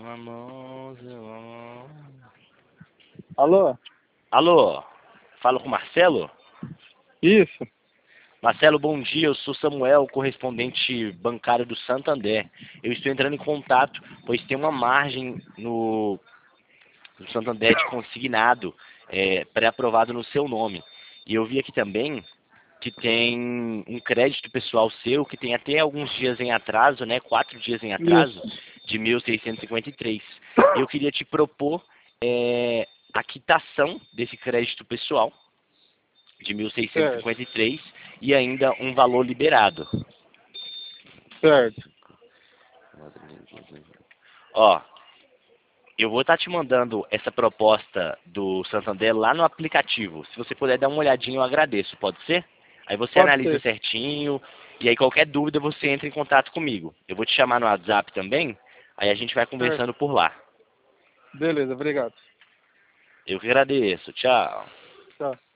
Alô? Alô, falo com o Marcelo? Isso. Marcelo, bom dia, eu sou Samuel, correspondente bancário do Santander. Eu estou entrando em contato, pois tem uma margem no Santander de consignado pré-aprovado no seu nome. E eu vi aqui também que tem um crédito pessoal seu, que tem até alguns dias em atraso, né, 4 dias em atraso, Isso. de 1.653. Eu queria te propor a quitação desse crédito pessoal, de Certo. 1.653, e ainda um valor liberado. Certo. Ó, eu vou estar te mandando essa proposta do Santander lá no aplicativo. Se você puder dar uma olhadinha, eu agradeço. Pode ser? Aí você Pode analisa ser. certinho, e aí qualquer dúvida você entra em contato comigo. Eu vou te chamar no WhatsApp também, aí a gente vai Certo. conversando por lá. Beleza, obrigado. Eu que agradeço. Tchau. Tchau.